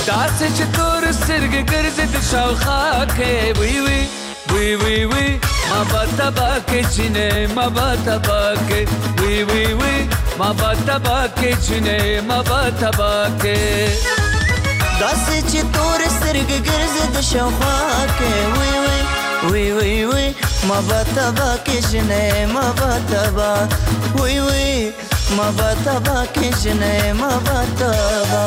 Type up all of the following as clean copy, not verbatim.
داسې چې تور سترګې ګرځي د شاوخوا کې وی وی وی وی وی ما به تبا کې چینې ما به تبا کې وی وی وی ما به تبا کې چینې ما به تبا کې داسې چې تور سترګې ګرځي د شاوخوا کې وی وی وی وی وی ما به تبا کې چینې ما به تبا وی وی ما به تبا کې چینې ما به تبا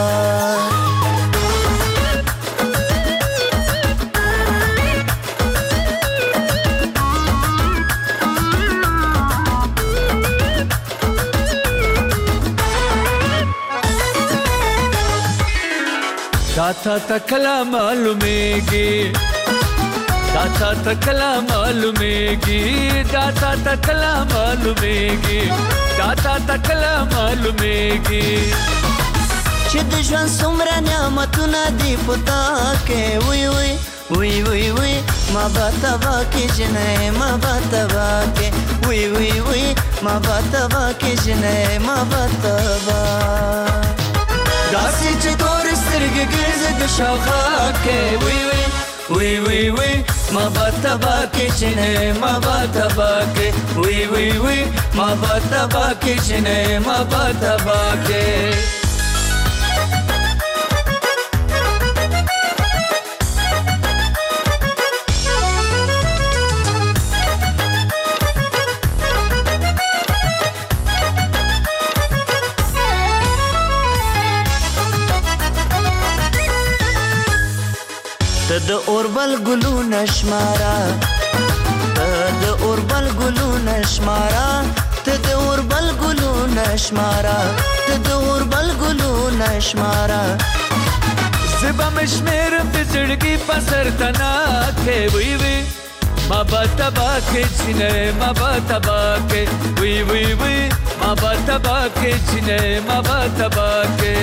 داتا تکلا معلومیگی داتا تکلا معلومیگی داتا تکلا معلومیگی داتا تکلا معلومیگی چې د ژوند څومره نعمتونه دي په تا کې وی وی وی وی وی ما به تبا کې جنې ما به تبا کې وی وی وی ما به تبا کې جنې ما به تبا داسې چې تور سترګې ګرځي د شاوخوا کې وی وی وی وی وی ما به تبا کې چینې ما به تبا کې وی وی وی ما به تبا کې چینې ما به تبا کې ته د اوربل ګلونه شماره ته د اوربل ګلونه شماره ته د اوربل ګلونه شماره ته د اوربل ګلونه شماره زبا مشمیر په زړګي په سر تنا کې وی وی ما به تبا کې چینې ما به تبا کې وی وی وی ما به تبا کې چینې ما به تبا کې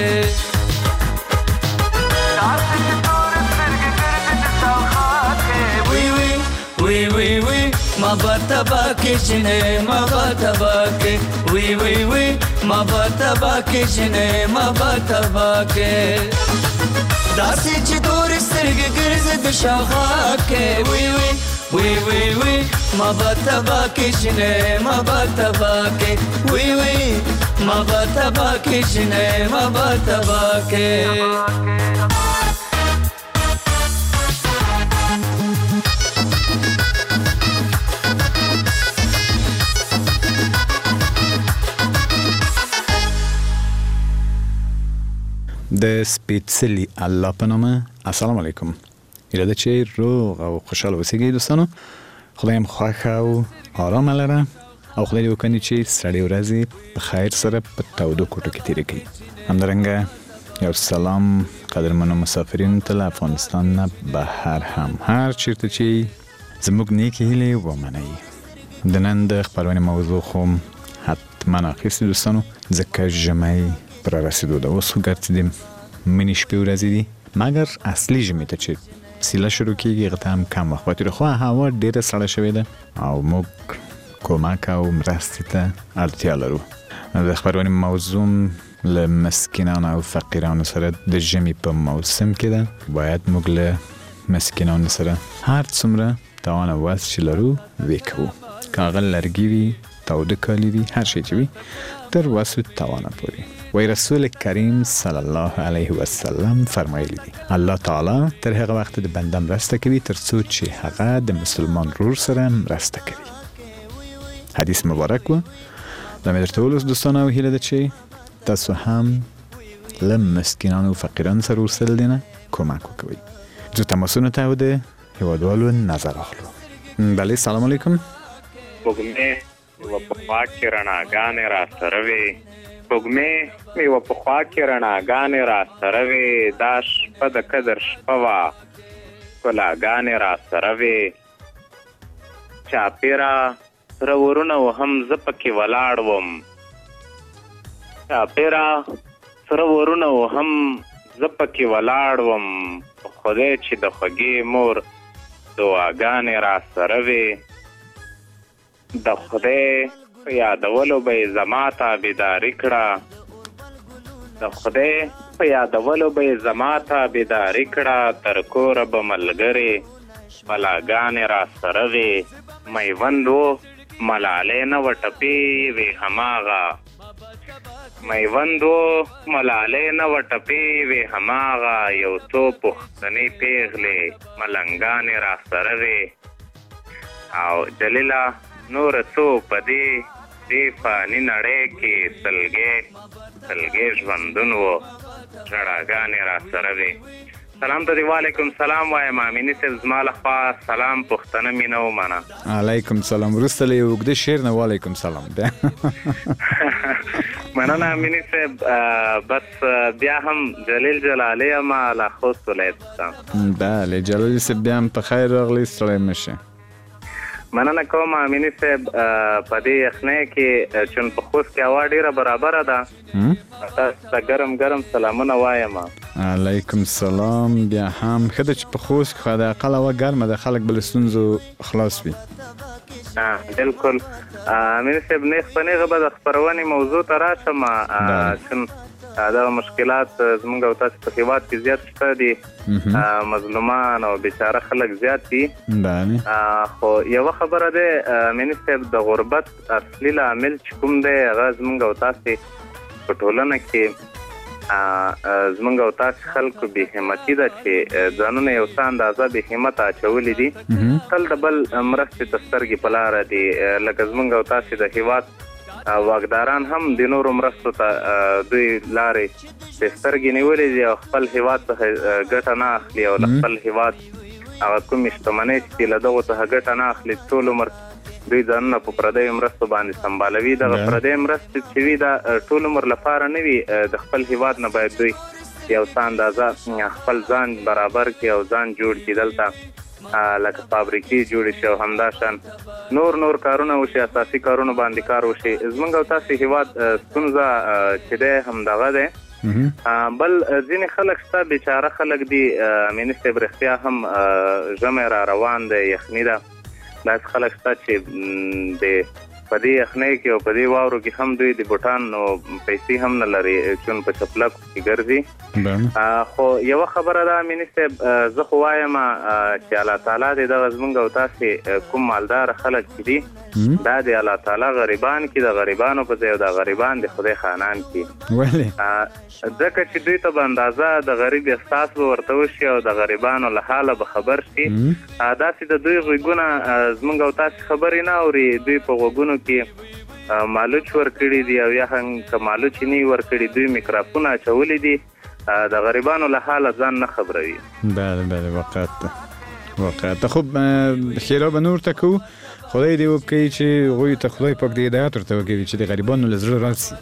وی وی وی ما به تبا کې چینې ما به تبا کې وی وی وی ما به تبا کې چینې ما به تبا کې داسې چې تور سترګې ګرځي د شاوخوا کې وی وی وی وی وی ما به تبا کې چینې ما به تبا کې وی وی ما به تبا کې چینې ما به تبا کې د سپیڅلي الله په نامه السلام علیکم اراده چې روغ او خوشحال اوسئ دوستانو خدای مو خوښ او آرام لره او خدای دې وکړي چې سړې ورځې په خیر سره په تودو کوټو کې تیرې کړي همدارنګه یو سلام قدرمنو مسافرینو ته له افغانستان نه بهر هم هر چیرته چې زموږ نیکې هیلې ومنئ د نن د خپرونې موضوع خو حتما اخیستې دوستانو ځکه ژمی پر رسیدو ده اوس خو ګرځېدې منې شپې ورځې دي مګر اصلي ژمي ته چې سیله شروع کېږي هغه ته هم کم وخت پاتې خو هوا ډېره سړه شوې ده او موږ کمک او مرستې ته اړتیا لرو د خپرونې موضوع له مسکینانو او فقیرانو سره د ژمي په موسم کې ده باید موږ له مسکینانو سره هر څومره توان او وس چې لرو وکړو که هغه لرګي وي تاوده کالي وي هر شی چې وي تر وس توانه پورې وی رسول کریم صلی الله علیه وسلم فرمایلی دی الله تعالی تر هغه وخت د بنده مرسته کوي تر څو چې هغه د مسلمان ورور سره مرسته کوي حدیث مبارک و د مې درته ولوست دوستانو او هیله ده چې تاسو هم له مسکینانو او فقیرانو سره ورسره دینه کمک وکوئ زو تماسونو ته او د هیوادوالو نظر اخلو بله سلام علیکم وګمې و په خوا کې رڼاګانې را سره وې وګمې و په خوا کې رڼاګانې را سره وې دا شپه د قدر شپه وه ښکلاګانې را سره وې چاپېره سره ورونه وهم زه پکې ولاړ وم چاپېره سره ورونه وهم زه پکې ولاړ وم خدای چې د خوږې مور دعاګانې را سره وې د خدای په یادولو به یې زما تابعداري کړه د خدای په په یادولو به زما ته بیداری کړه تر کوره به ملګرې بلاګانې را سره وې میوند و ملالۍ نه وه ټپې وې هماغه میوند و ملالۍ نه وه ټپې وې هماغه یو څو پښتنې پیغلې ملنګانې را سره وې او جلیله نور څو په دې فاني نړۍ کې سلګۍ ژوندون و ژړاګانې را سره وې سلام ته دی وعلیکم سلام وایم امیني صاحب زما لخوا سلام پښتنه مینه ومنه علیکم سلام وروسته له یو اوږده شعر نه وعلیکم سلام مننه امیني صاحب بس بیا هم جلیل جلالی یم له خوست ولایت بله جلالی صاحب بیا هم په خیر راغلی ستړی مه شئ مننه کوم امیني صاحب په دې یخنۍ کې چون په خوست کې هوا ډېره برابره ده تاسو ته ګرم ګرم سلامونه وایم علیکم سلام بیا هم ښه ده چې په خوست کې خو حداقل هوا ګرمه ده خلک به له ستونزو خلاص وي بلکل امیني صاحب نیغ په نیغه به د خپرونې موضوع ته راشم چون دغه مشکلات زموږ او تاسو په هېواد کې زیات شته دي مظلومان او بیچاره خلک زیات دي خو یوه خبره ده امیني صاحب د غربت اصلي لامل چې کوم دی هغه زموږ او تاسې په ټولنه کې زموږ او تاسې خلکو بې همتي ده چې ځانونه یو څه اندازه بې همته اچولي دي تل د بل مرستې ته سترګې په لاره دي لکه زموږ او تاسې د هېواد واکداران هم د نورو مرستو ته دوی لارې چې سترګې نیولې دي او خپل هېواد څخه ګټه نه اخلي او له خپل هېواد هغه کومې شتمنۍ چې له دغو څخه ګټه نه اخلي ټول عمر دوی ځانونه په پردیو مرستو باندې سمبالوي دغه پردۍ مرستې چې وي دا ټول عمر لپاره نه وي د خپل هېواد نه باید دوی یو څه اندازه خپل ځان برابر کړي او ځان جوړ کړي دلته لکه فابریکې جوړې شي او همداشان نور کارونه وشي اساسي کارونه باندې کار وشي زموږ او تاسې هېواد ستونزه چې دی همدغه دی بل ځینې خلک شته بیچاره خلک دي امیني صاحب رښتیا هم ژمی را روان دی یخني ده داسې خلک شته چې د په دې یخنۍ کې او په دې واورو کې هم دوی د بوټانو پیسې هم نه لري چون په چپلکو کې ګرځي خو یوه خبره ده امیني صاحب زه خو وایم چې الله تعالی دې دغه زموږ او تاسې کوم مالدار خلک چې دي دا د الله تعالی غریبان کې د غریبانو په ځای او د غریبان د خدای خانان کې ځکه چې دوی ته به اندازه د غریب احساس به ورته وشي او د غریبانو له حاله به خبر شي داسې د دوی غوږونه زموږ او تاسې خبرې نه اوري دوی په غوږونو کې مالوچ ورکړي دي او یا هم که مالوچ نه ورکړي دوی میکروفونه اچولي دي د غریبانو له حاله ځان نه خبروي بله واقعیت خب خیره به نور ته کوو خدای دې وکړي چې هغوی ته خدای پاک دې هدایت ورته وکړي چې د غریبانو له زړه راشي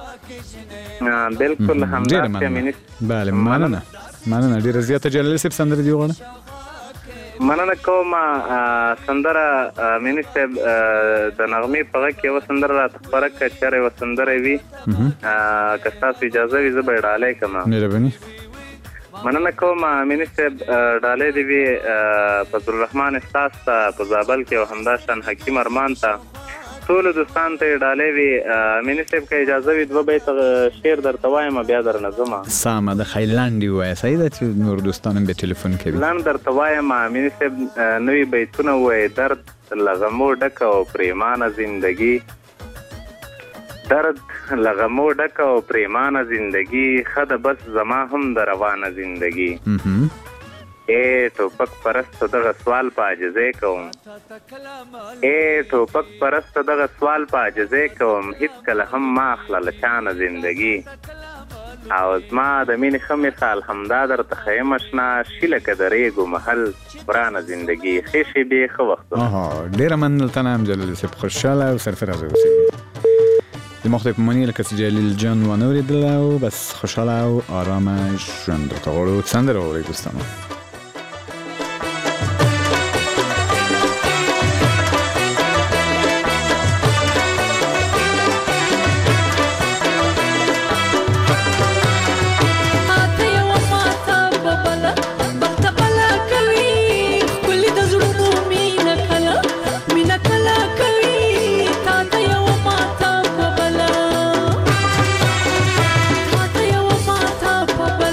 بلکل همداسې بله مننه ډېره زیاته جلال صاحب سندره دې وغواړه مننه کوم سندره امیني صاحب د نغمې په غږ کې یوه سندره راته خپره کړه چېرې یوه سندره وي که ستاسو اجازه وي زه به یې ډالۍ کړم مهرباني مننه کوم امیني صاحب ډالۍ دې وي فضل الرحمن استاذ ته په زابل کې او همداشان حکیم ارمان ته ټولو دوستانو ته یې ډالۍ وي امیني صاحب که اجازه وي دوه بیته شعر درته وایم بیا درنه ځمه سمه ده ښایي لنډ یې ووایه صحیح ده چې نور دوستان هم بیا ټلیفون کوي لنډ درته وایم امیني صاحب نوي بیتونه ووایي درد له غمو ډکه او پریمانه زندگی درد له غمو ډکه او پریمانه زندگی ښه ده بس زما هم د روانه زندگی ټوپک پرسته دغه سوال په عاجزۍ کوم ټوپک پرسته دغه سوال په عاجزۍ کوم هیڅکله هم ما اخله له چانه زندگی او زما د مینې ښه مثال همدا درته ښیم اشنا شي لکه د ریګو محل ورانه زندگی ښې شېبې ښه وختونه ډېره مننه ته نه هم جلال صاحب خوشحاله او سرفراز اوسئ زما خدای په مني لکه چې جلیل جان وانه اورېدله او بس خوشحاله او آرامه ژوند درته غواړو سندره واورئ دوستانو Papa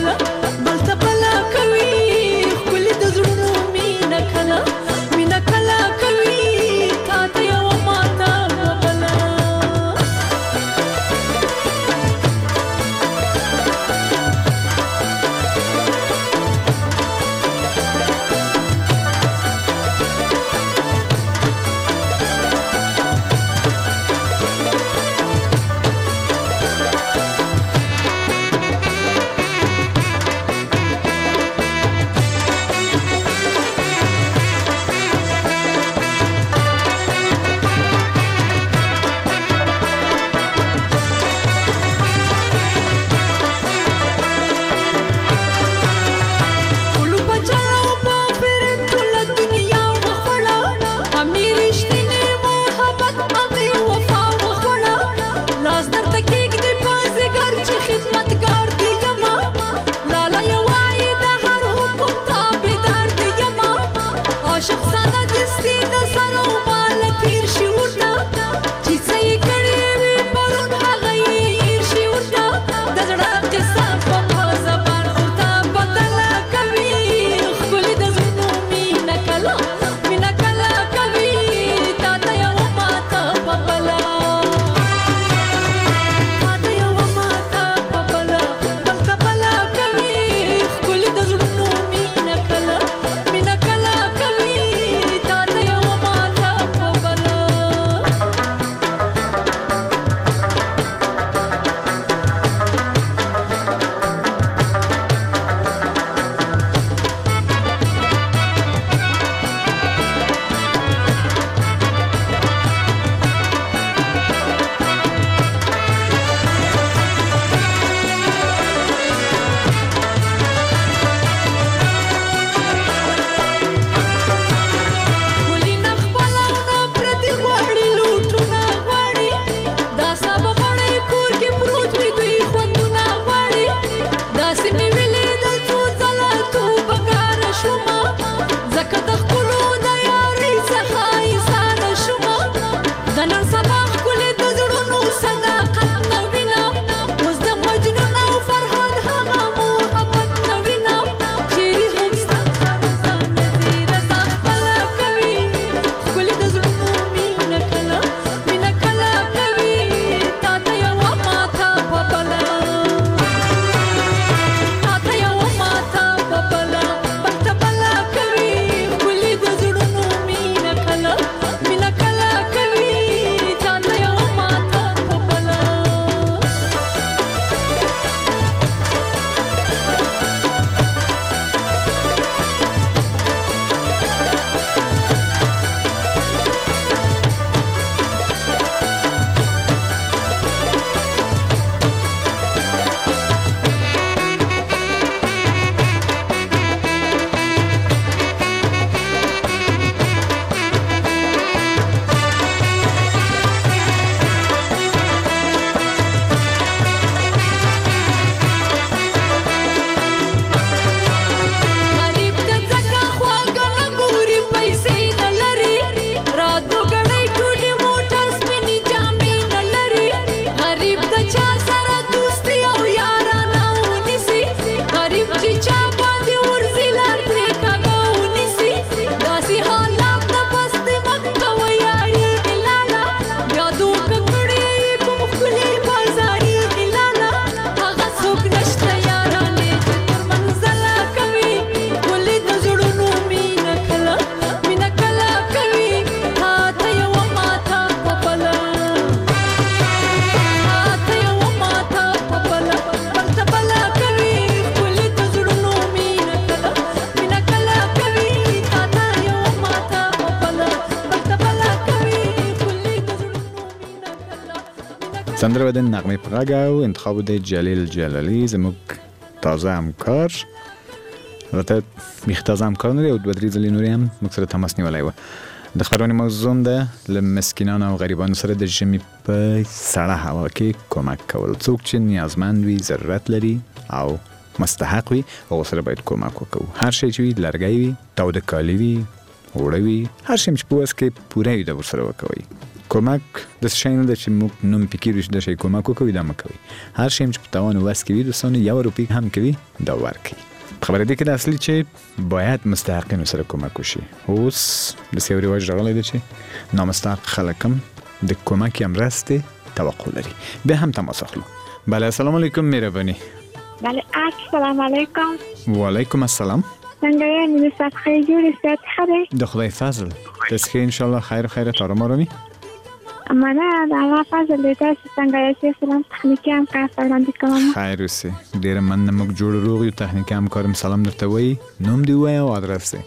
سندره د نغمه په غږ او انتخاب د جلیل جلالی زموږ تازه همکار. البته میخ تازه همکار نه دی او دوه درې ځلې نورې هم موږ سره تماس نیولی و. د خبرونې موضوع ده له مسکینانو او غریبانو سره د ژمي په سړه هوا کې کمک کول. څوک چې نیازمند وي، ضرورت لري او مستحق وي، هغو سره باید کمک وکړو. هر شی چې وي، لرګی وي، تاوده کالي وي، اوړه وي، هر شی چې په وس کې پوره وي دا ورسره وکوئ. کمک داسې شی نه ده چې موږ نوم پکې کېږدو چې دا شی کمک وکوئ دا مه کوئ. هر شی چې په توان وس کې وي دوستانو، 1 روپۍ هم کوي دا ورکړئ. خبره دې کې د اصلي چې باید مستحقینو سره کمک وشي. اوس داسې یو رواج راغلی دی چې نامستحق خلک هم د کمک یا مرستې توقع لري. بیا هم تماس اخلو. بله، السلام علیکم مهرباني. بله، السلام علیکم. وعلیکم السلام. څنګه یې؟ نیمه ساعت ښه جوړې، صحت ښه دی؟ د خدای فضل. تاسو ښه انشاءالله خیر خیرت آرام آرامي؟ مننه د الله فضل دی. تاسو څنګه یاست؟ سلام تخنیکي همکار ته وړاندې کوم. خیر اوسئ. ډېره مننه. موږ جوړ روغ یو. تخنیکي همکار هم سلام درته وایي. نوم دې ووایه او ادرس دی.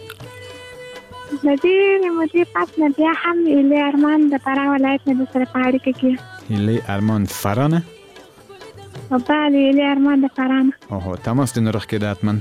د ډېرې مودې پس نه بیا هم ایلي ارمان د فراه ولایت نه درسره په اړیکه کې. ایلي ارمان فراه نه؟ بله، ایلي ارمان د فراه نه. اوهو، تماس دې نه رخ کېده حتما؟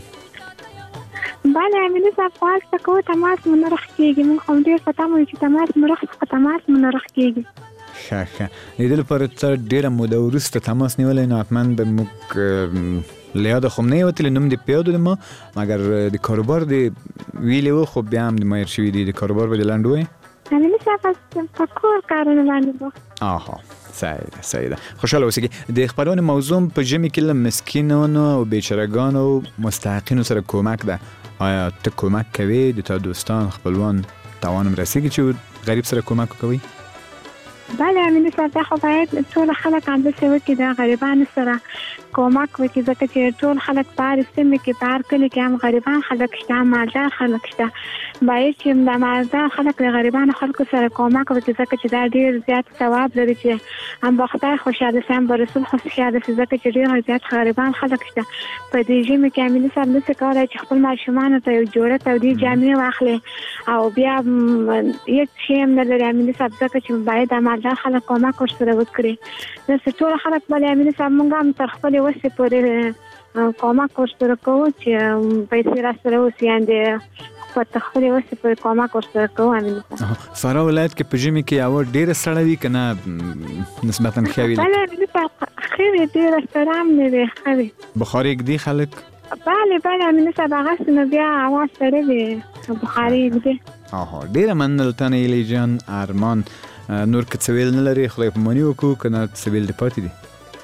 بله امیني صاحب، خواست کوو تماس مو نه رخ کېږي. موږ هم ډېر په تمه یو چې تماس مو رخ څخه تماس مو نه رخ کېږي. ښه د دې لپاره ته ډېره موده وروسته تماس نیولی، نو حتما به موږ له یاده خو م نه یې وتلې. نوم دې په یاد دی ما، مګر د کاروبار دې ویلې و خو بیا هم د مایر شوي دي. د کاروبار به دې لنډ وایي؟ امیني صاحب په کور کارونه باندې بوخت. آها، صحیح ده. خوشحاله اوسئ. د خبرونې موضوع په ژمي کې له مسکینانو او بیچارهګانو او مستحقینو سره کمک ده. آیا ته کمک کوې؟ د تا دوستان، خپلوان توان رسیږي چې غریب سره کمک وکوي؟ بله امیني صاحب، دا خو باید ټول خلک همداسې وکړي، د غریبانو سره کمک وکړي، ځکه چې ټول خلک په هر سیمه کې، په هر کلي کې هم غریبان خلک شته، مالدار خلک شته. باید چې د مالدار خلک له غریبانو خلکو سره کمک وکړي، ځکه چې دا ډېر زیات ثواب لري چې هم به خدای خوشحاله شي، هم به رسول خوشحاله شي، ځکه چې ډېر زیات غریبان خلک شته. په دې ژمي کې امیني صاحب نشي کولی چې خپل ماشومانو ته یو جوړه تودې جامې واخلي او بیا هېڅ شی هم نه لري امیني صاحب، ځکه چې باید د مالدار خلک کمک ورسره وکړي. داسې ټول خلک بلې امیني صاحب موږ هم تر خپلې وسې پورې کمک ورسره کوو چې پیسې راسره اوسي، یعنې په خپلې وسې پورې کمک ورسره کوو امیني صاحب. فراه ولایت کې په ژمي کې هوا ډېره سړه وي که نه نسبتا ښه وي؟ بله امیني صاحب ښه وي، ډېره سړه هم نه وي، ښه وي. بخار یږدي خلک؟ بله امیني صاحب، هغسې نو بیا هوا سړه وي، بخاري یږدي. آها، ډېره مننه له تا نه ایلي جان. ارمان نور که څه ویل نه لري خدای په مانی وکړو، که نه څه ویل دې پاتې دي؟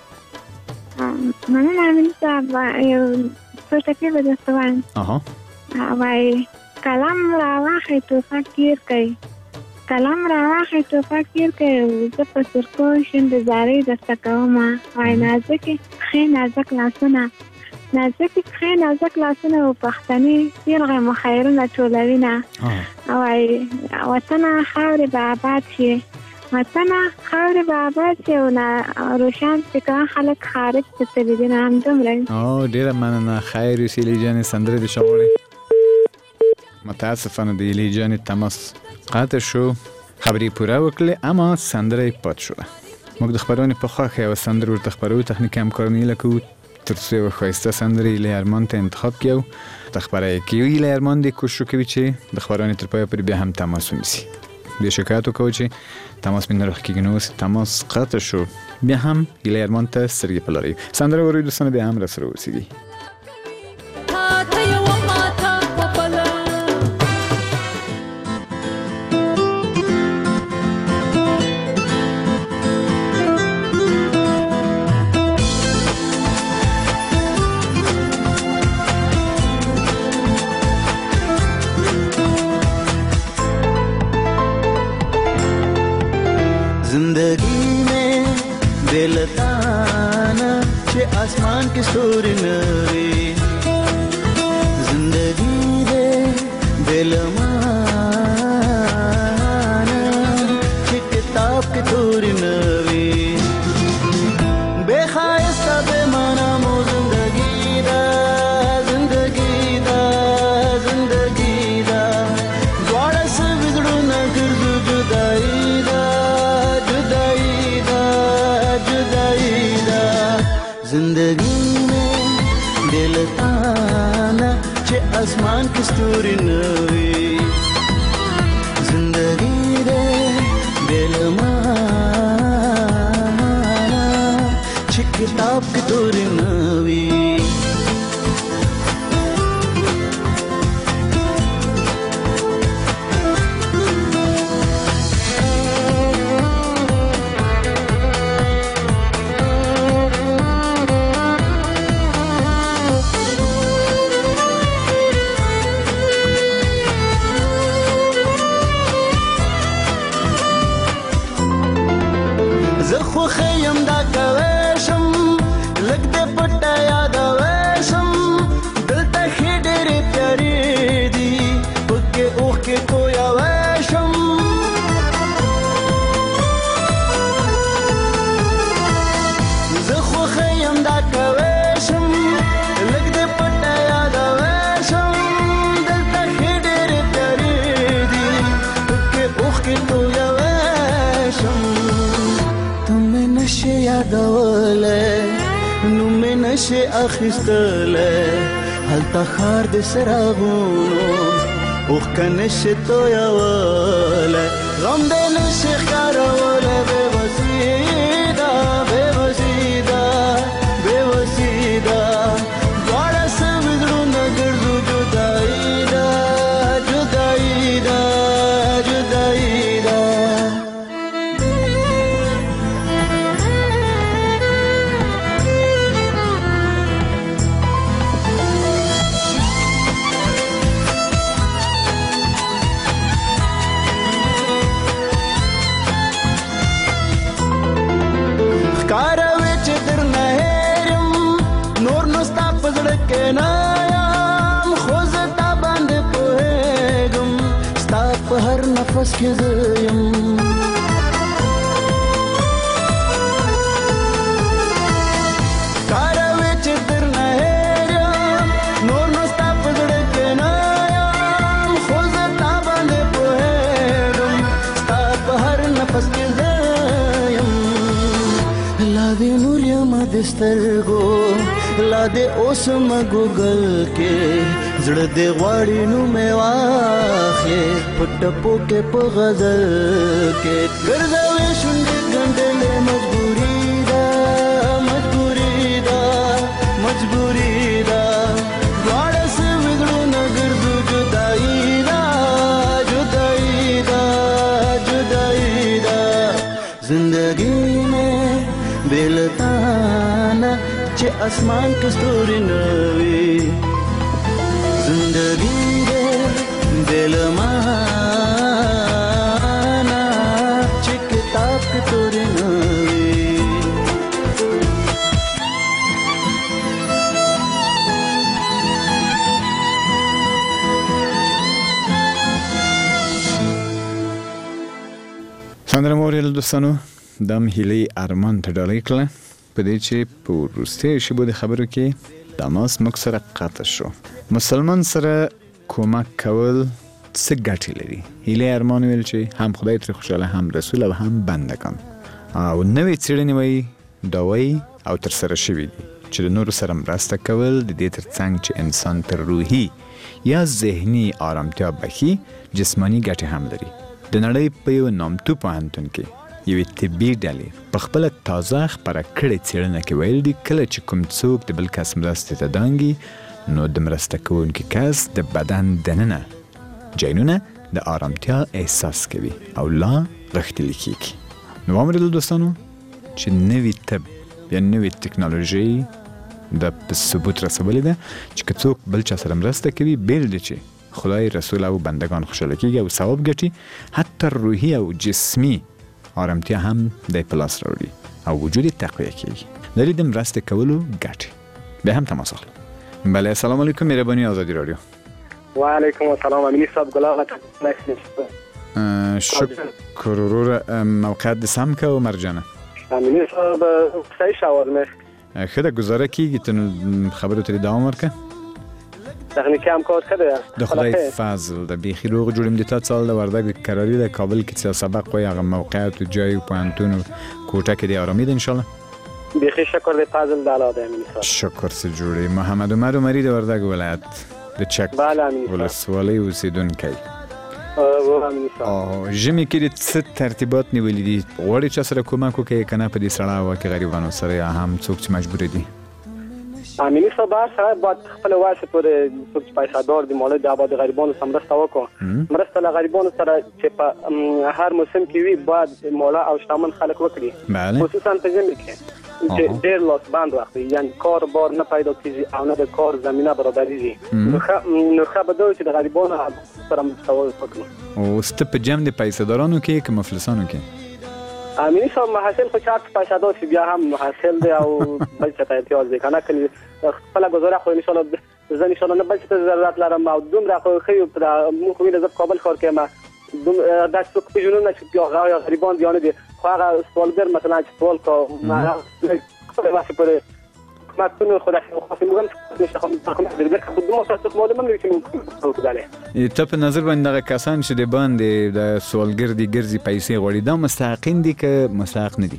مننه امیني صاحب، یو څو ټکي به درته وایم. وایي قلم راواخئ ټوپک ګیر کړئ، قلم راواخئ ټوپک ګیر کړئ، زه په سرکو شونډې زارۍ درته کومه. وایي نازکې پښې نازک لاسونه، نازکې پښې نازک لاسونه و پښتنې پیغله مو خیرونه ټولوینه. وایي وطنه خاورې به آباد شي، وطنه خاورې به آباد شي او روشن فکران خلک خارج ته تللي دي. نه همدومره. ډېره مننه. خیر اوسې ایلي جانې. سندرې دې ښه غواړې؟ متاسفانه د ایلي جانې تماس قطع شو. خبرې پوره وکړلې اما سندره یې پات شوه. موږ د خبرونې په خوښه یوه سندره ورته خپروو. تخنیکي همکاران هیله کوو تر څو یوه ښایسته سندره ایلي ارمان ته انتخاب کړو، ته خپره یې کوي. ایلي ارمان دې کوشش کوي چې د خبرونې تر پایه پورې بیا هم تماس ونیسي. بیا شکایت وکړو چې تماس مې نه رخ کېږي، نو اوس تماس قطع شو. بیا هم ایلي ارمان ته سترګې په لاره یو. سندره وروي دوستانو، بیا هم راسره اوسېږي. जिंदगी में बेलताना छे आसमान के स्तूरी नवे, जिंदगी दे बेलमाना छे किताब के तूरी नवे, बेखायस्ता बेमाना मो जिंदगी दा, जिंदगी दा, जिंदगी दा, द्वारा से बिगड़ू न गिरजू जुदाई दा, जुदाई दा, जुदाई आसमान की स्तूरी नवी जिंदगी दे बेलमाना ची किताब की तूरी नवी زخو خیم دا کویشم لگ دے پٹا یاد ویشم دلتا خیڈر پیاری دی پکے اوخ کے کویا ویشم زخو خیم دا کویشم لگ دے پٹا یاد ویشم دلتا خیڈر پیاری دی پکے اوخ کے کویا ویشم تمہیں نشے یادولے نمہیں نشے اخستلے حالتا خار دے سراغونو اوخ کا نشے تو یاولے غم دے نشے خارولے بے وسیدہ بے وسیدہ بے وسیدہ دوارا سمدرو نگردو جدائی دا جدائی دا جدائی دا کارا وچ در نهرم نور نستا پزړه کې نایم خوځتا باندې پوهېږم ستا په هر نفس کې زه یم کارا وچ در نهرم نور نستا پزړه کې نایم خوځتا باندې پوهېږم ستا په هر نفس کې زه لا دے نور یما دسترگو لا دے اوسم گوگل کے زڑ دے غواړي نو میں واخے پټپو کے په غزل کے ګرځوي شونډې ګنډلې مجبوری دا مجبوری دا مجبوری دا غواړه سوګړو نګرځو جدائی دا جدائی دا جدائی دا زندگی میں بیلتانا چه اسمان کی ستوری نوی زندگی دے بیلمانا چه کتاب کی توری نوی سندره موریل دوستانو دم هیلی ارمان ته ډالۍ کړه په دې چې په وروستي شیبو د خبرو کې تماس موږ سره قطع شو. مسلمان سره کومک کول څه ګټې لري؟ هیلی ارمان ویل چې هم خدای ترې خوشحاله هم رسول او هم بندگان او نوې څېړنې وایي دا وایي او ترسره شوي دي چې د نورو سره مرسته کول د دې ترڅنګ چې انسان تر روحي یا ذهني آرامتیا بخي جسمانی ګټې هم لري. د نړۍ په یو نامتو پوهنتون کې یوې طبي ډلې په خپله تازه خپره کړې څېړنه کې ویل دي کله چې کوم څوک د بل کس مرستې ته دانګي نو د مرسته کوونکي کس د بدن دننه جینونه د آرامتیا احساس کوي او لا غښتلي کېږي. نو واورېدل دوستانو چې نوي طب یا نوې ټکنالوژي د په ثبوت رسولې ده چې که څوک بل چا سره مرسته کوي بیل دی چې خدای رسول او بندگان خوشحاله کېږي او ثواب ګټي حتی روحي او جسمي آرامتیا هم د پلاس راوړي او وجود تقویه کېږي. داري د مرسته کولو ګټې به هم تماس اخلو. بله السلام علیکم مهرباني آزادی رادیو. و علیکم السلام امینی صاحب گلالت شکر ورور موقعیت د سم که و مرجانه امینی صاحب صحیح شاورمه خدا گزاره کیگی تن خبرو تری دوام ورکه تکنیکی هم کار کرده د خدای فضل د بیخی روغ جوړیم د تا سال د وردګ کراری د کابل کې سبق وای هغه موقعیت او جای او پانتون کوټه کې دی آرامید ان شاء الله بیخی شکر د فضل د الله د امین صاحب شکر سره جوړي محمد عمر عمری د وردګ ولایت د چک بله امینی صاحب ولسوالۍ اوسیدونکی. امینی صاحب او ژمي کې د څه ترتیبات نیولي دي؟ غواړي چا سره کومک وکړي که نه په دې سړه هوا کې غریبانو سره یا هم څوک چې مجبور دي؟ امینی صاحب هر سړی باید خپل واسه پورې څوک چې پیسه‌دار دي مالک د آباد غریبانو سره مرسته وکړي. مرسته له غریبانو سره چې په هر موسم کې وي باید مالا او شتمن خلک وکړي. بله. خصوصا په ژمي کې چې ډېر لاس بند وخت یعنی کار بار نه پیدا کیږي او نه د کار زمینه برابرېږي. نو ښه به دا چې د غریبانو سره مرسته وکړي. او سته په جمع د پیسه‌دارانو کې که مفلسانو کې؟ امینی صاحب محصل خو چارت پیسه‌دار شي بیا هم محصل دی او بل څه ته احتیاج دی کنه کني خپل گزاره خو ان شاء الله زه ان شاء الله نه بل څه ضرورت لرم او دومره خو مو خو وینم کابل کار کوم دا څوک پیژنونه چې بیا غریبان دیانه دي خو هغه سوالګر مثلا چې سوال کو ما خپل واسه پر ما تنو خدا خو موږ هم د خدمت تاسو معلومه نه کیږي. ته په نظر باندې دغه کسان چې د باندې د سوالګر دي ګرځي پیسې غواړي دا مستحقین دي که مستحق نه دي؟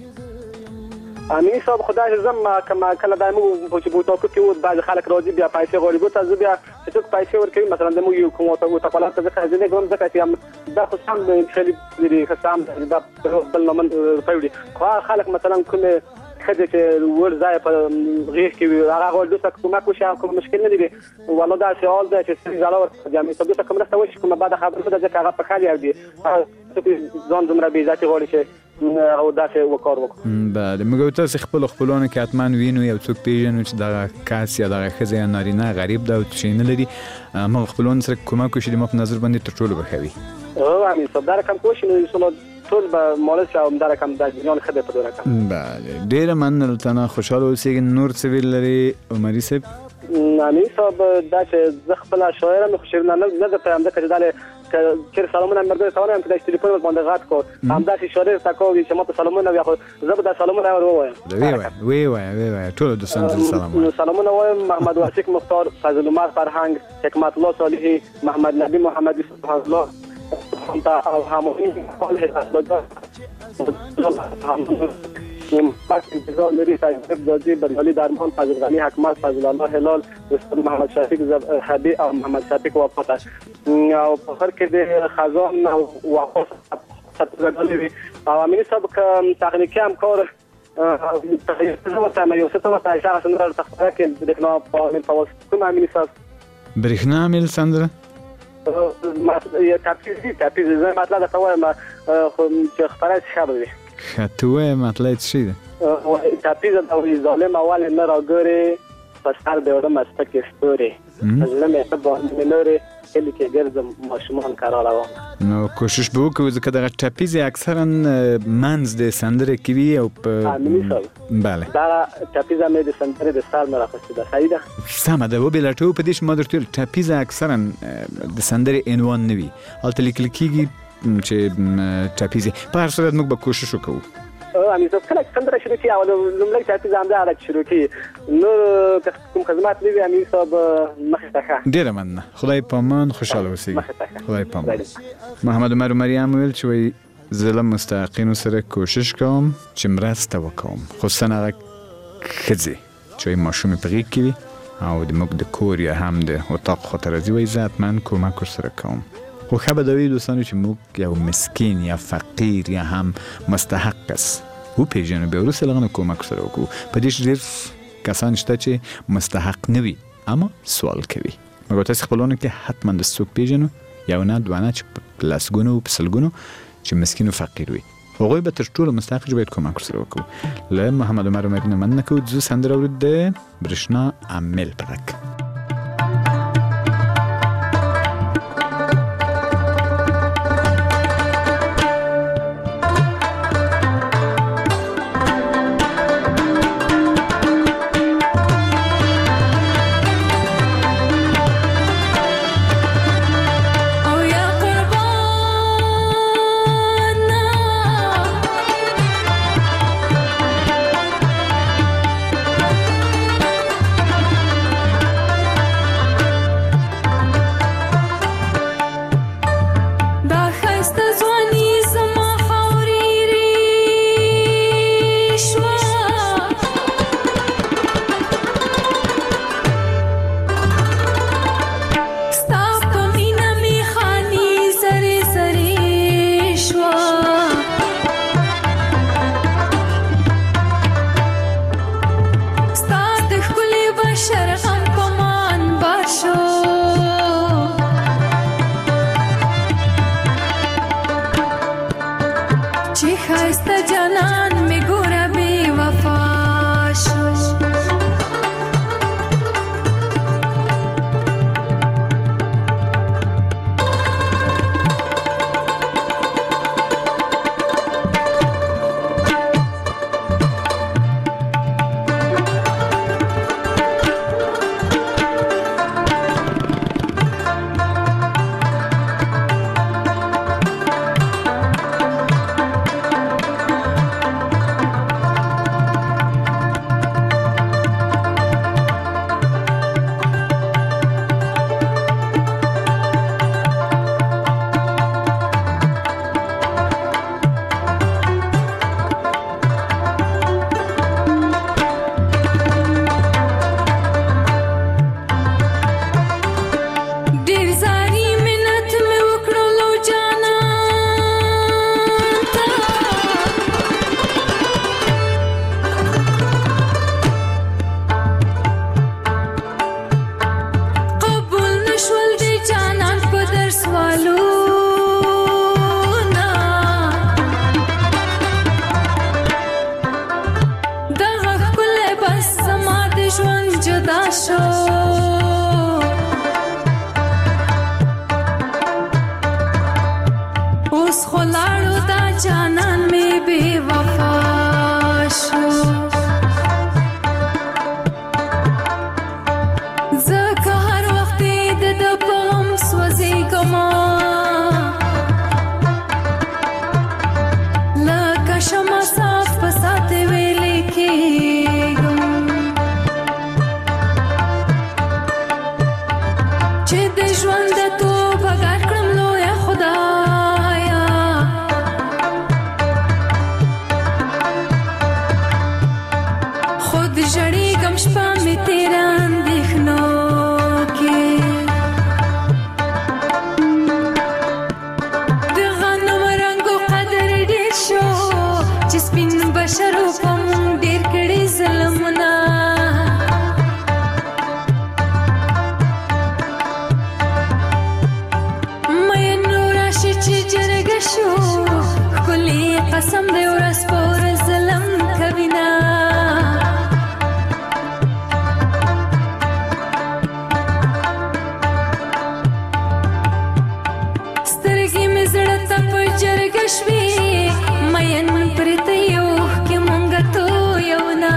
امینی صاحب خدای زم کما کله دایمو په بوتاکو کې بعض خلک راځي بیا پیسې غواړي بوته زه بیا چې پیسې ورکوي مثلا د مو یو کومه ته پلاس ته ځکه کوم ځکه چې دا خو سم خلی لري خصام دا بل نمن پېوړي خو خلک مثلا کومه خدای چې ور ځای په غیږ کې هغه ول دوسه کومه کوشي کوم مشکل نه دي والله دا سوال دی چې زاله ور جامې ته دوسه کوم راستو شي کومه بعد خبره ده چې هغه په خالي او دي ځان زمره به ذاتي غوړي چې او دا څه وکړ وکړه. بله موږ تاسو خپلونو کې حتمان وینو یو څوک پیژنو چې دا کاس یا دا خزه یا نارینه غریب دا چې نه لري موږ خپلون سره کومک وشي د مو په نظر باندې تر ټولو بخوي. او امین صاحب دا کوم کوشش نه وسول ټول به مال څه هم دا کوم د جنون خدای په دوره کوم. بله ډیر مننه تنه خوشاله اوسئ. نور څه ویل لري عمري صاحب؟ امین صاحب دا چې زه خپل شاعر مې خوشیر نه د پیغام د کړه چې سلامونه مرګ ته ونه په ټلیفون باندې غات کو هم دا چې شاعر تاکو چې ماته سلامونه وي خو زه به دا سلامونه وایم. وی ټول د سلامونه وایم. محمد واسق مختار فضل عمر فرهنگ حکمت الله صالحی محمد نبی محمد سبحان الله او همون حال پاک انتظار لري صاحب زادی بریالی درمان فضل غنی حکمت فضل الله هلال استاد محمد شفیق حبی او محمد شفیق وفات او په اخر کې د خزان او وفات ستګلوي او امین صاحب ک تخنیکی همکار تغییر یو څه ته اشاره سندره تخته کې د خنا په توسط امین صاحب برېښنا میل سندره تاپیز زه مطلب دا وایم خو چې خبره شابه خطوه مطلب چی ده؟ تاپیز دا ظالم اول نه راګوري په سر د اورم استکه ستوري ظلم ته باندې لوري کلی کې ګرځم ماشومان کاراله نو کوشش به وکړو ځکه دغه تاپیز اکثرا منځ د سندره کې وي او په بله دا تاپیز مې د سندره د سر نه راخسته ده صحیح ده سمه ده وبلټو په دې شمه درته تاپیز اکثرا د سندره عنوان نه وي البته لیکل کېږي چې تاپیز په هر صورت موږ به کوشش وکړو. امین صاحب کله سندره شروع کی او لومړی تاپیز هم دا شروع کی نو کوم خدمات لري امین صاحب مخته ډیره مننه. خدای پامان خوشاله اوسئ. خدای پامان. محمد عمر مریم ویل چې وای زه مستحقینو سره کوشش کوم چې مرسته وکوم خصوصا هغه ښځې چې ماشوم په غېږ کې وي او د موږ د کور یا هم د اتاق خاطر راځي وای زه حتما کومک ورسره کوم. خو ښه به دا وي دوستانو چې موږ یو مسکین یا فقیر یا هم مستحق کس وپېژنو بیا وروسته له هغه نه کومک ورسره وکړو. په دې ډېر کسان شته چې مستحق نه وي اما سوال کوي. مګر تاسې خپلونو کې حتما د څوک پېژنو یو نه دوه نه چې په لسګونو په سلګونو چې مسکین و فقیر وي هغوی به تر ټولو مستحق چې باید کومک ورسره وکړو. له محمد عمر مریم نه مننه کوو. زه سندره اورو د برېښنا امیل په غږ. ژوند د توبه ګار کړم لویه خدایا خود ژړېږم شپه مې تېره اندېښنو کې د غنم رنګو قدر ډېر شو چې سپین بشرو په مونږ ډېر کړي ظلمونه قسم دې ورځ په ورځ ظلم کوي نه سترګې مې زړه ته په جرګه شوې مین پرته یو کې مونږ تویونه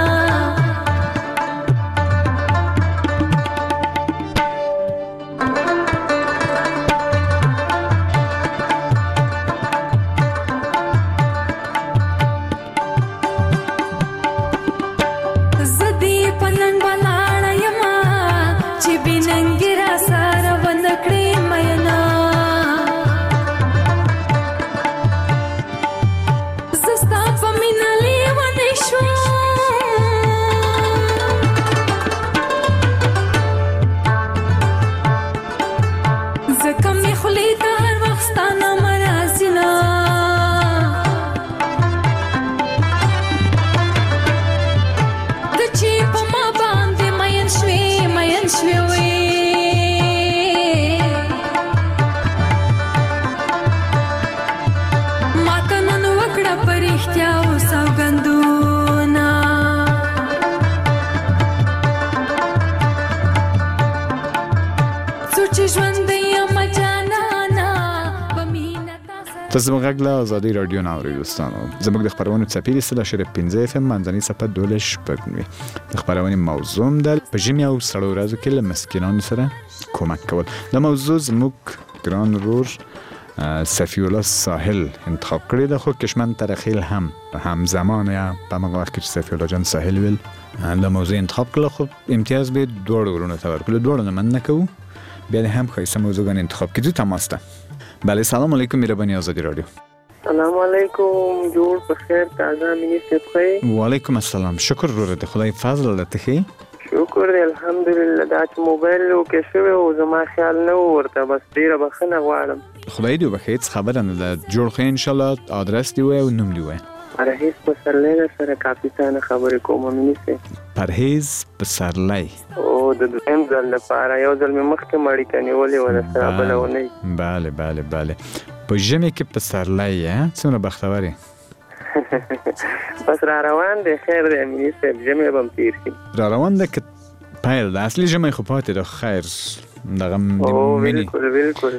تاسو زموږ غږ له ازادي رادیو نه اورئ دوستانو. زموږ د خبرونو څپې سره شریف 15 FM منځنۍ صفحه 12 شپږمې د خبرونې موضوع ده په ژمي او سړو ورځو کې له مسکینانو سره کومک کول. د موضوع زموږ ګران ورور صفی الله ساحل انتخاب کړی ده، خو کشمن ترخیل هم زمان یا په هغه وخت کې صفی الله جان ساحل ویل د موضوع انتخاب کړل، خو امتیاز به دوړ ورونه ته ورکړل. دوړ نه من نکوه بیا هم خیسه موضوعان انتخاب کړو. تماس ده. بله سلام علیکم مهربانی آزادی رادیو. سلام علیکم جوړ په خیر تازه مینه سپخې. وعلیکم السلام. شکر ورته خدای فضل لته خې. شکر دی الحمدلله. دا چې موبایل وکې شوی او زما خیال نه ورته بس ډیره بخنه غواړم. خدای دې وبخښي خبره نه ده جوړ خې ان شاء الله ادرس دی و او نوم دی و. پرهیز پسرلی سره کاپیتان خبرې کوم مینه سي. پرهیز پسرلی او د دویم ځل لپاره یو ځل مې مخکې مړی کني ولې ولا سره بلونه. بله بله بله. په ژمي کې پسرلی څونه بختوري. بس را روان دی خیر دی مینه سي ژمي به تیر شي. را روان دی که پیل د اصلي ژمي خو پاتې د خیر دغه منی بالکل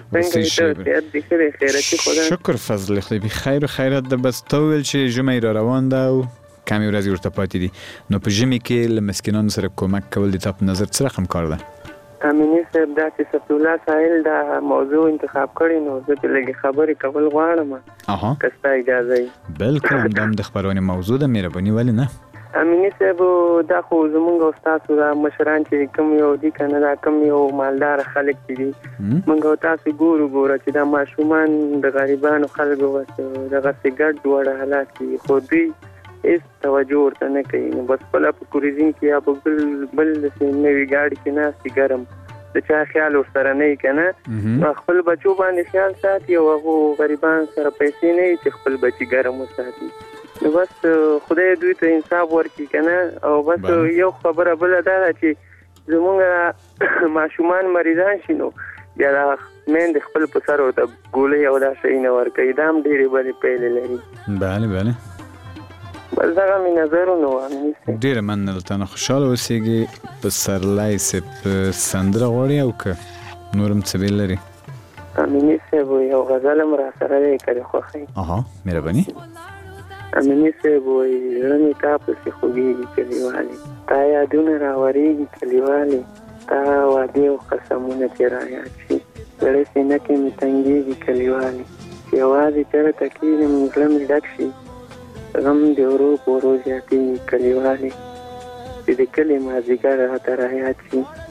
شکر فضل خدای به خیر و خیرات ده. بس تو ول چې ژمي را روان ده او کمی ورځې ورته پاتې دي، نو په ژمي کې له مسکینانو سره کومک کول د تاسو په نظر څه رقم کار ده؟ امینی صاحب دا چې صفی الله ساحل دا موضوع انتخاب کړی نو زه په لګي خبرې کول غواړم. که ستا اجازه وي. بالکل همدم د خبرونې موضوع ده مهرباني ولې نه. امینی صاحب دا خو زمونږ استاد دا مشران چې کوم یو دي کنه دا کوم یو مالدار خلک دي مونږ تاسو ګوره چې دا ماشومان د غریبانو خلکو دغه سیګرټ وړه حالات کې خو دوی هیڅ توجه ورته نه کوي. نو بس په کوریزین کې یا په بل نوې ګاډي کې ناستي ګرم د چا خیال ورسره نه کنه خپل بچو باندې خیال ساتي او هغه غریبان سره پیسې نه چې خپل بچي ګرم وساتي. نو بس خدای دوی ته انصاف ورکړي کنه. او بس یو خبره بل ده چې زمونږ ماشومان مریضان شینو بیا دا مین د خپل په سر ورته ګولې او دا شي نه ورکړي دام ډېرې بلې پیلې لري. بله بله بس دغه مې نظرونه وانه ډېره مننه درته نه خوشحاله اوسېږي. پسرلی صاحب سندره غواړي او که نور هم څه بېل لري؟ امیني صاحب یو غزل هم را سره دی که دې خوښوي. مهرباني. امیني صاحب وایي زړه مې تا پسې خوږېږي کلیوالې تا یادونه راورېږي کلیوالې تا وعدې او قسمونه چې رایاد شي زړه سینه کې مې تنګېږي کلیوالې چې یوازې چېرته کښېنم زړه مې ډک شي غم د ورو په ورو زیاتېږي کلیوالې چې د کلي مازدیګر راته رایاد شي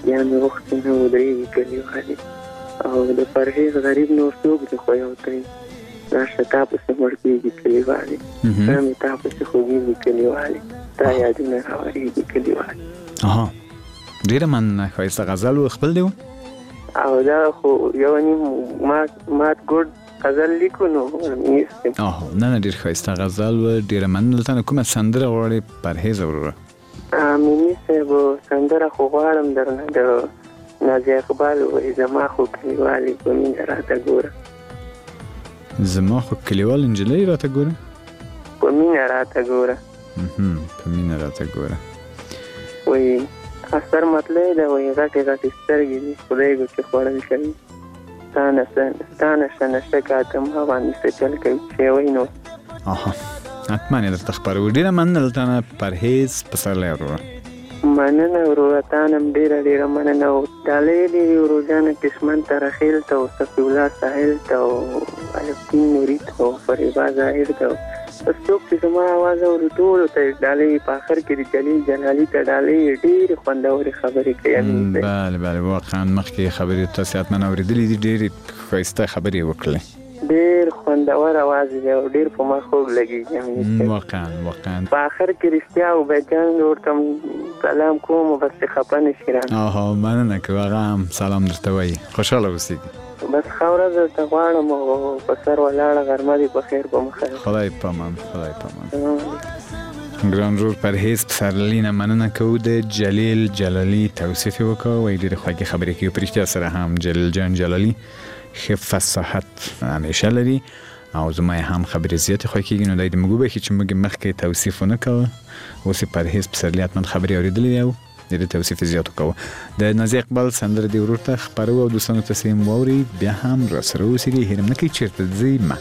یا مې وخت نه ودرېږي کلیوالې او د پرهیز غریب نور څوک دی خو یو تی راشه تا پسې مړ کېږي کلیوالې زړه مې تا پسې خوږېږي کلیوالې تا یادونه راورېږي کلیوالې. ډېره مننه. ښایسته غزل و خپل دی و او دا خو یو نیم مات ګوډ غزل لیکو نو نیستم. نه ډېر ښایسته غزل و. ډېره مننه. دلته نه کومه سندره غواړې پرهیز وروره؟ میني صاحب سندره خو غواړم درنه د نازي اقبال وایي زما خو کلیوالې په مینه راته ګوره. زما خو کلیوال نجلۍ راته ګوره؟ په مینه راته ګوره. په مینه راته ګوره. وایي اثر مطلع ده وایي غټې غټې سترګې دي خدای ګوچې خوړل کوي ستا نشه نشه کاتم ها باندې څه چل کوي چې وایي نو حتما یې درته خپروو. ډېره مننه دلته نه پرهیز پسرلی وروره. مننه وروره تا نه هم ډېره مننه او ډالۍ دې وي وروجانه کشمن ترخیل ته او صفي الله ساحل ته او الفدین نوري ته او فریبا ظاهر ته څوک چې زما اواز اوري ټولو ته ډالۍ په آخر کې د جلیل جلالي ته ډالۍ ډېرې خوندورې خبرې کوي. بله واقعا مخکې خبرې تاسې حتما اورېدلې دي. ډېرې ښایسته خبرې وکړلې. ډېر خوندور اواز دی او ډېر په ما خوږ لګېږي. واقعا په آخر کې رښتیا او بیجان ورته سلام کوم او بس خفه نه شي رانه. مننه که هغه هم سلام درته وایي. خوشحاله اوسېږي. بس ښه ورځ درته غواړم او په سر ولاړه غرمه دې په خیر په مخه. خدای پامان. ګران ورور پرهیز پسرلي نه مننه کوو. د جلیل جلالي توصیف یې وکړ. وایي ډېرې خوږې خبرې کوي. په رښتیا سره هم جلیل جان جلالي ښه فصاحت همیشه لري او زما یې هم خبرې زیاتې خوښ کېږي. نو دا یې د موږ وبښي چې موږ یې مخکې توصیف ونه کوو. اوس یې پرهیز پسرلي حتما خبرې اورېدلې وي او د توصیف زیات وکوو. د نازي اقبال سندره دې ورور ته خپروو او دوستانو ته یې واورئ. بیا هم راسره اوسېږئ. هېر هم نه کوئ چېرته ځئ مه.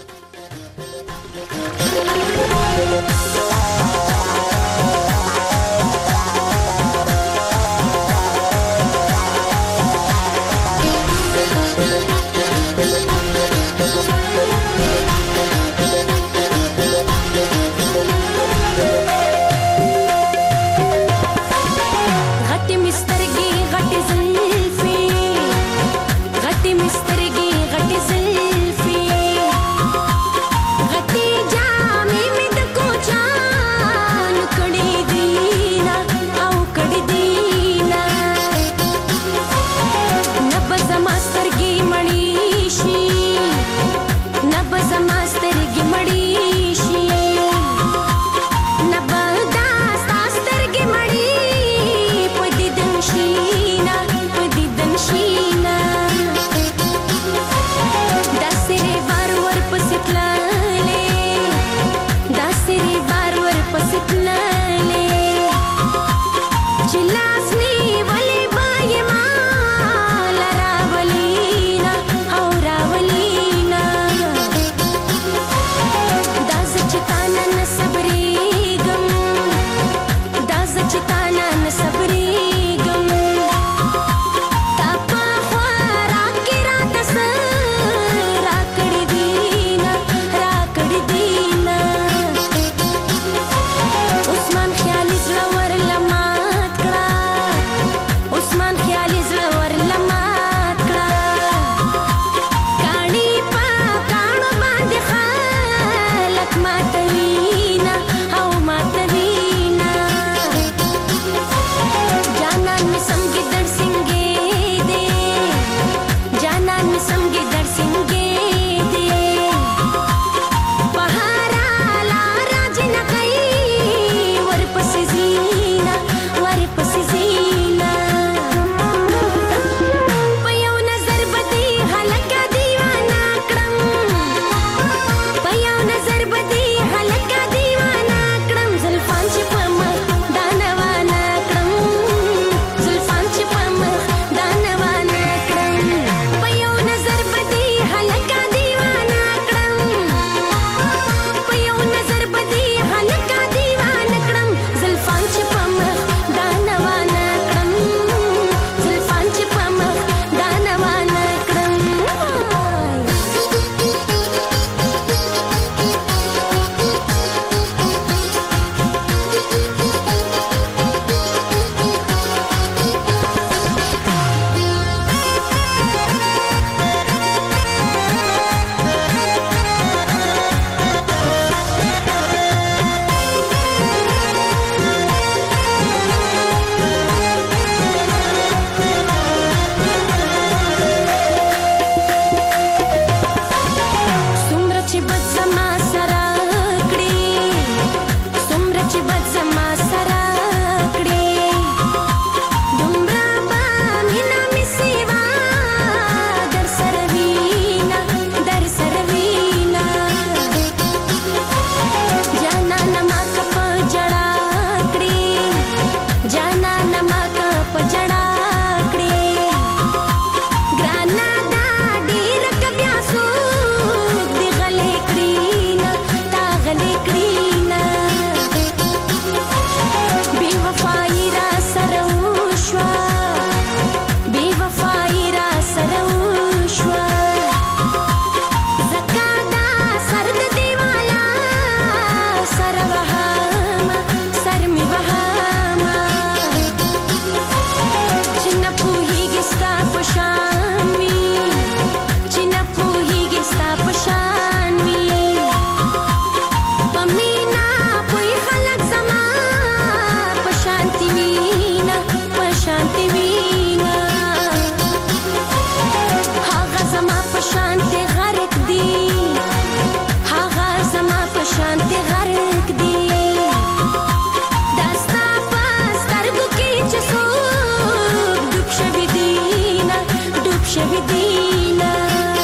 شاهدینه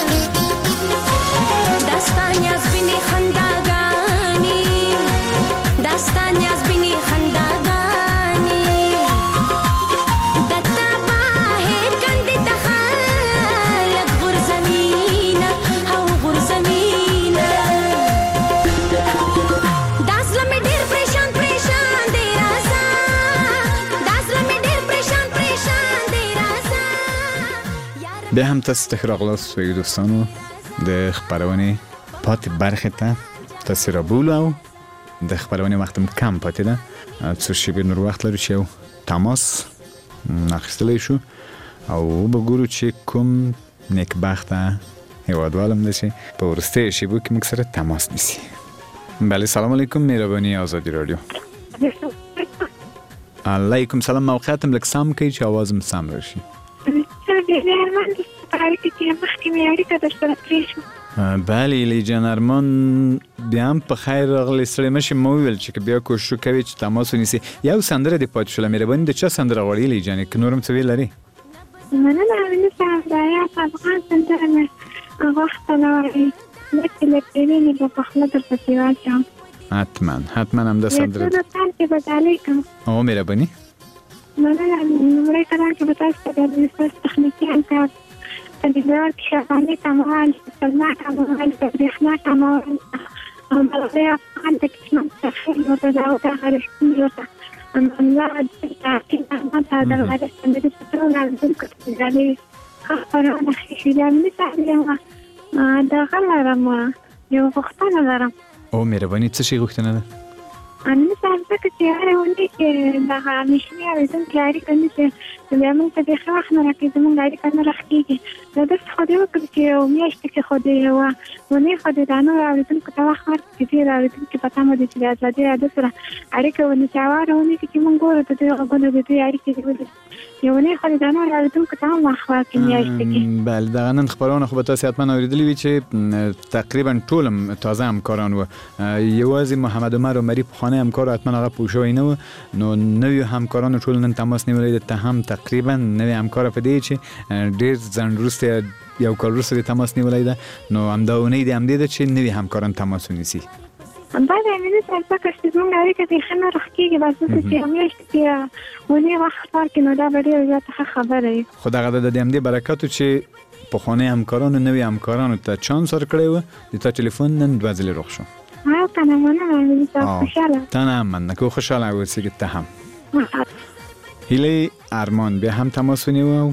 داستانی از بینی خنداگانی داستانی از بینی خنداگانی دتا باهر کندی تخالق غرزمینه او غرزمینه داسلمی ډیر پریشان پریشان دی رازا داسلمی ډیر پریشان پریشان دی رازا بیا هم تاسو ته ښه راغلاست ویو دوستانو د خپرونې پاتې برخې ته تاسې رابولو او د خپرونې وخت هم کم پاتې ده څو شېبې نور وخت لرو چې یو تماس اخیستلی شو او وګورو چې کوم نیکبخته هیوادوال هم ده چې په وروستیو شېبو کې موږ سره تماس نیسي. بله سلام علیکم، مهرباني آزادی رادیو. علیکم سلام. موقعیت هم لږ سم کوي چې آواز هم سم راشي. بله ایلی جان ارمان بیا هم په خیر راغلی. ستړی مشې ما وویل چې که بیا کوشش کوي چې تماس ونیسي. یو سندره دې پاتې شوله مهرباني د چا سندره غواړې ایلی جانې که نور هم څه ویل لرې؟ مننه امینه صاحب د حیات افغان سندره مې غوښتله وایي لکه له پیرینې به پخله درپسې واچوم. حتما همدا سندره یو څو کال کې به ډالۍ کوم. او مهرباني مننه. لومړی کلام کې به تاسو ته د ستاسو تخنیکي همکار په دیدار کې شغالي کمال سلما کمال برېښنا کمال او ملغې افغان د کشمن تخیل ورته دا او هغه رښتینې ورته الله دې تعقیب احمد دا د غیر سندرې په ټول لازم کړي ډالۍ ښه خپرونه ښه شي. امینه صاحب دغه لرم یو غوښتنه لرم. او مهرباني څه شي غوښتنه ده؟ امینه صاحب ځکه چې هره اونۍ کې دغه همیشني اورېدونکي اړیکه نیسي نو بیا موږ ته بیخي وخت نه راکوي زموږ اړیکه نه راخکېږي. نو داسې خو دې وکړي چې یو میاشت کې خو دې یوه اونۍ خو دې دا نورو اورېدونکو ته وخت ورکړي چې ډېر اورېدونکي په تمه دي چې د ازادي راډیو سره اړیکه ونیسي. او هره اونۍ کې چې موږ ګورو د دوی غږونه د دوی اړیکې دې ولري یو اونۍ خو دې دا نورو اورېدونکو ته هم وخت ورکړي میاشت کې. بله دغه نن خپرونه خو به تاسې حتما اورېدلي وي چې تقریبا ټول هم تازه همکاران وو. یوازې محمد عمر عمري پخوانی همکار حتما هغه پوه شوی نه و. نو نویو همکارانو ټول نن تماس نیولی ده. ته هم تقریبا نوی همکاره په دې چې ډېر ځنډ وروسته یو کال وروسته دې تماس نیولی ده. نو همدا اونۍ دې همدې ده چې نوي همکاران تماس ونیسي. بله امینه صاحب ځکه چې زموږ اړیکه بیخي نه راخکېږي بس داسې چې یو میاشت کې اونۍ وخت ورکړي نو دا به ډېره زیاته ښه خبره وي. خو دغه د همدې برکاتو چې پخواني همکارانو نوي همکارانو ته چانس ورکړی و د تا تلیفون نن دوه ځلې روغ شو. کنه مننه امینه صاحب خوشحاله. ته نه هم مننه که خوشحاله اوسېږي ته هم. هیلې ارمان بیا هم تماس ونیو.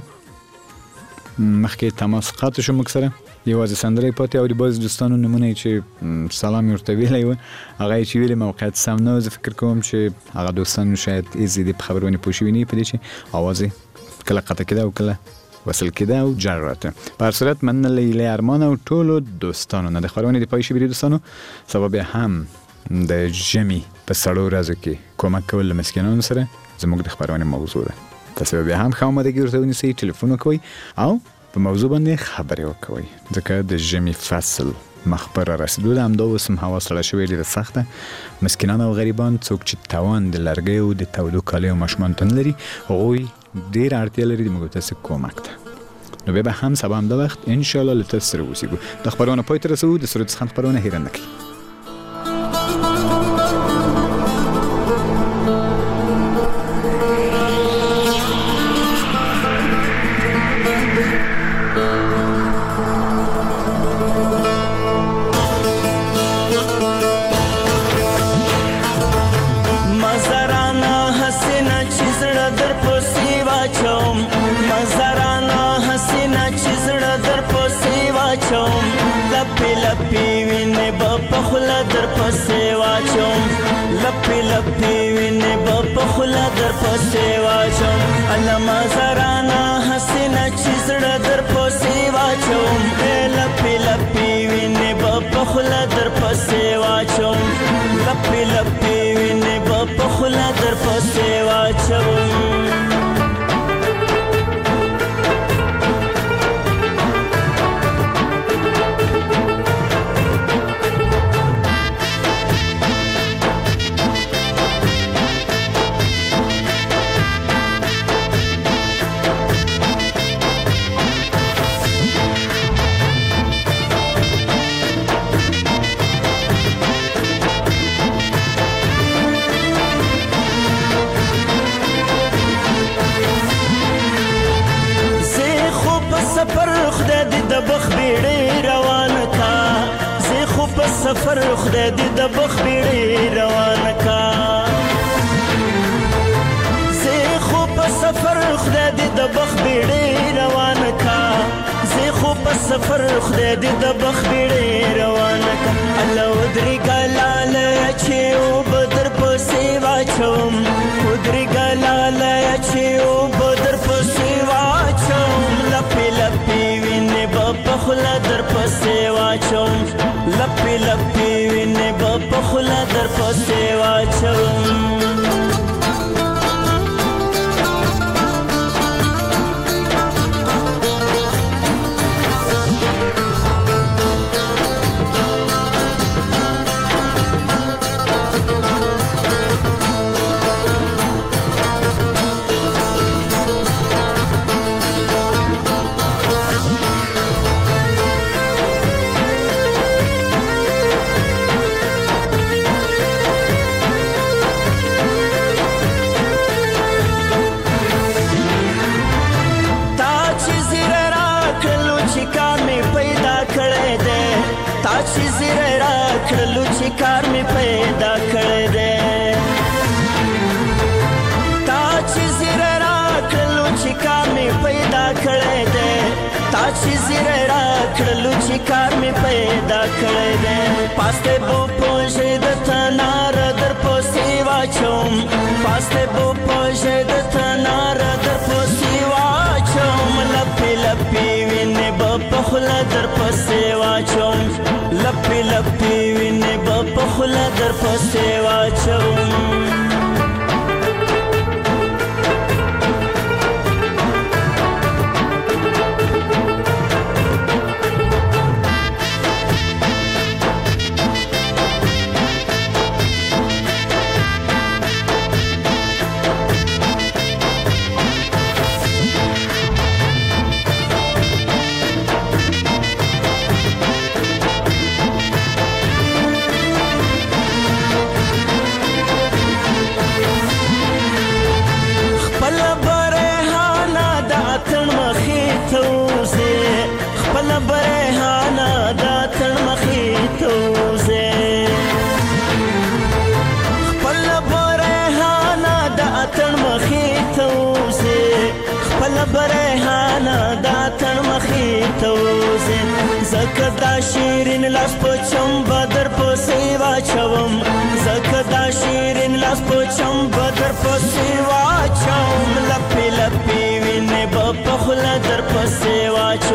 مخکې تماس قطع شو موږ سره یوازې سندره یې پاتې اوري. بعضې دوستانو نومونه یې چې سلام یې ورته ویلی و هغه یې چې ویلې موقعیت سم نه و. زه فکر کوم چې هغه دوستانو شاید ایزې دې په خبرونې پوه شوي نه وي په دې چې اواز یې کله قطع کېده او کله وصل کېده او جر راته. په هر صورت مننه له هیلې ارمان او ټولو دوستانو نه. د خپرونې د پای شوي دوستانو سبا بیا هم د ژمي په سړو ورځو کې کومک کول له مسکینانو سره زموږ د خپرونې موضوع ده. تاسو بیا هم ښه آمادګي ورته ونیسئ، ټلیفون وکوئ او په موضوع باندې خبرې وکوئ ځکه د ژمي فصل مخ پر رسیدو ده. همدا اوس هم هوا سړه شوې ډېره سخته. مسکینان او غریبان څوک چې توان د لرګیو د تودو کالیو ماشومانو ته نه لري هغوی ډېره اړتیا لري د موږ تاسې کومک ته. نو بیا به هم سبا همدا وخت انشاءالله له تاسو سره اوسېږو. د خپرونه پای ته رسوو. د سرود څخه خپرونه هېره نه کړئ. لپی وینې په خوله در پسې واچوم علما زرانا حسینه چې زړه در پسې واچوم لپی وینې په خوله در پسې واچوم لپی وینې په خوله در پسې واچوم. دې د بخ بیړۍ روان کا زه خو په سفر خدای دې د بخ بیړۍ روان کا زه خو په سفر خدای دې د بخ بیړۍ روان کا زه خو په سفر خدای دې د بخ بیړۍ روان کا الله ودرې ګلاله چې او بدر په سیوا چوم ودرې ګلاله چې او بدر په سیوا چوم لپی لپی وینې په خلا در په سیوا چوم لپی لپی وینې په خلا در په سیوا چوم چې زیره را کړلو چې کار مې پیدا کړی دی تا چې زیره را کړلو چې کار مې پیدا کړی دی تا چې زیره را کړلو چې کار مې پیدا کړی دی پاسته بو پوجې د تنار در پسې واچوم پاسته بو پوجې د تنار در پسې واچوم لپې لپې وینې په خوله در پسې واچوم لپی لپی وینې په خوله در پسې واچوم برهانا دا تن مخې ته وځې زکه دا شیرین لاس په چم بدر پسې واچوم زکه دا شیرین لاس په چم بدر پسې واچوم لپې لپې وینې په خوله در پسې واچوم